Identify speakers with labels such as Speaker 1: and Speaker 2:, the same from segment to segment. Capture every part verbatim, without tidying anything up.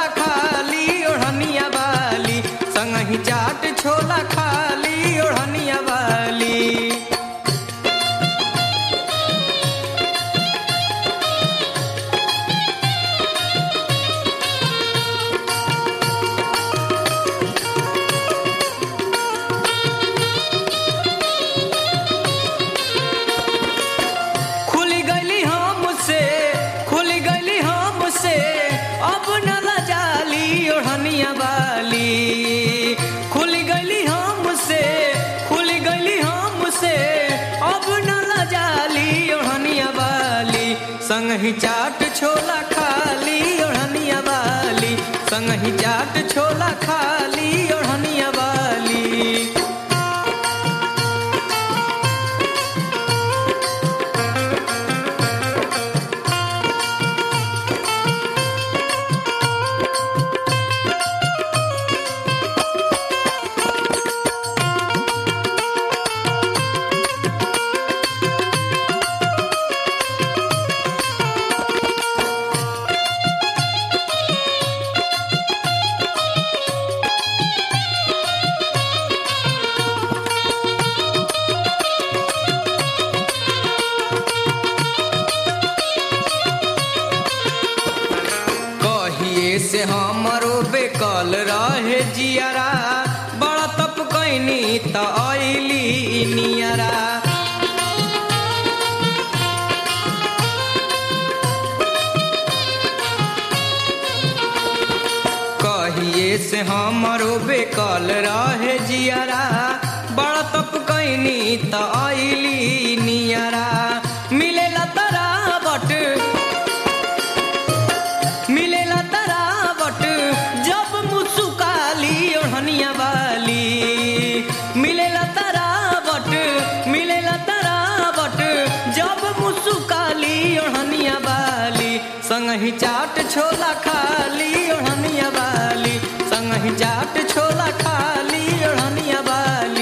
Speaker 1: खाली ओढ़निया वाली, संगही चाट छोला खाली ओढ़निया वाली। अब न लजाली ओढ़निया वाली, खुल गली हमसे खुल गली हमसे अब न लजाली ओढ़निया वाली, संगही चाट छोला खाली ओढ़निया वाली, संगही चाट छोला खाली ओढ़निया वाली। से हमरो बेकल रहे जियारा, बड़ा तप कैनी त आइली नियरा। कहिए से हमरो बेकल रहे जियारा, बड़ा तप कैनी त आइली नियरा। मिलेला तरावट मिलेला तरावट जब मुस्काली ओढ़निया वाली, मिलेला तरावट मिलेला तरावट जब मुस्काली ओढ़निया वाली, संगही चाट छोला खाली ओढ़निया वाली, संगही चाट छोला खाली ओढ़निया वाली।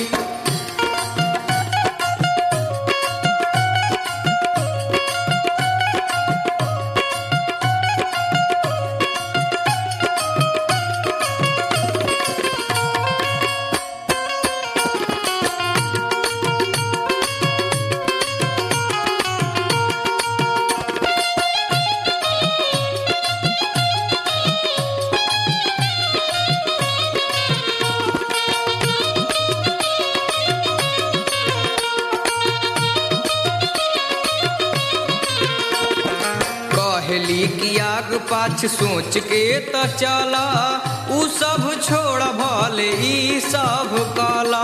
Speaker 1: कहली कि आग पाछ सोच के त चला, उ सब छोड़ भले ई सब काला।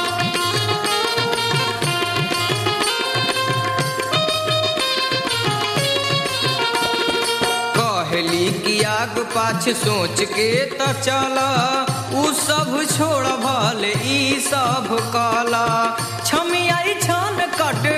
Speaker 1: कहली कि आग पाछ सोच के त चला, उ सब छोड़ भले ई सब काला। छमियाई छन कट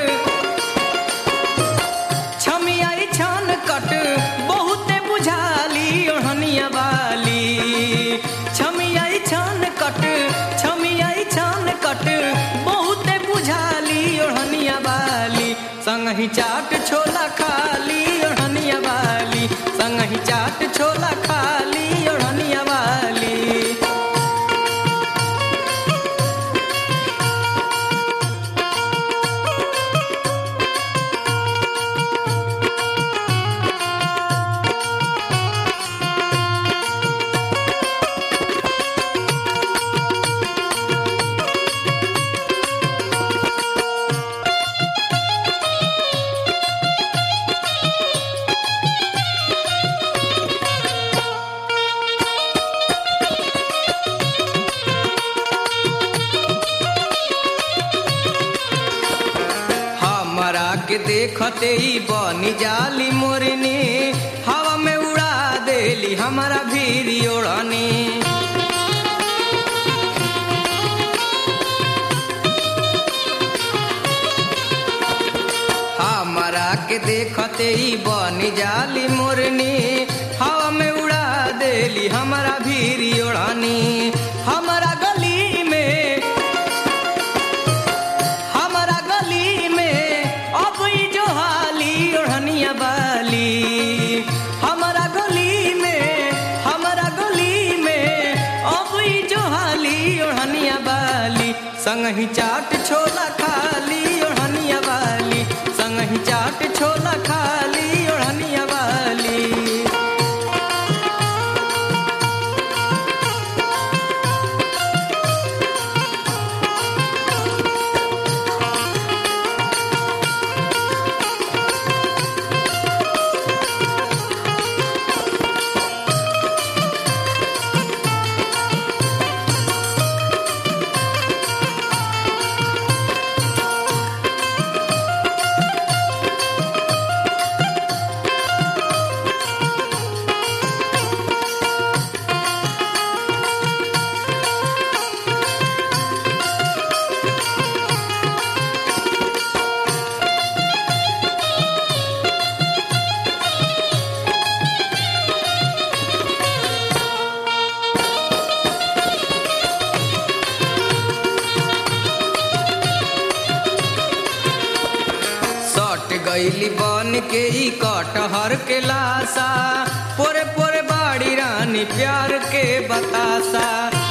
Speaker 1: छमियाई छन कट बहुते बुझाली ओढ़निया वाली, छमियाई छन कट छमियाई छन कट बहुते बुझाली ओढ़निया वाली, संगही चाट छोला खाली ओढ़निया वाली, संगही चाट छोला खाली ओढ़निया वाली। के देखते ही बनी जाली मोरनी, हवा में उड़ा देली हमारा भीरी ओढ़नी। हमारा के देखते ही बनी जाली मोरनी, हवा में उड़ा देली हमारा भीरी ओढ़नी। हमारा गली में हमारा गली में अब जो हाली ओढ़निया वाली, हमारा गली में संगहि चाट छोला खाली ओढ़निया वाली, संगहि चाट छोला खाली ओढ़निया वाली। गईली बन के ई कटहर के लाशा, पोरे पोरे बाड़ी रानी प्यार के बतासा।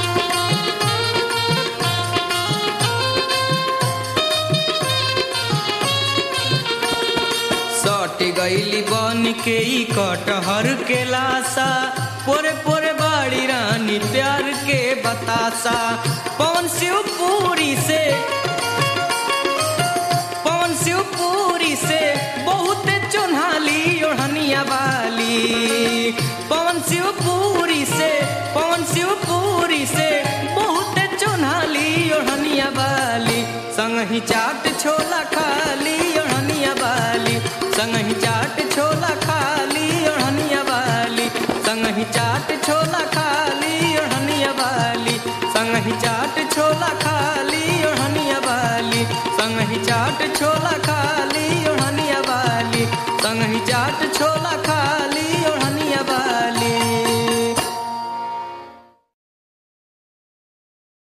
Speaker 1: सट गईली बन के ई कटहर के लाशा, पोरे पोरे बाड़ी रानी प्यार के बतासा। पवन शिवपुरी से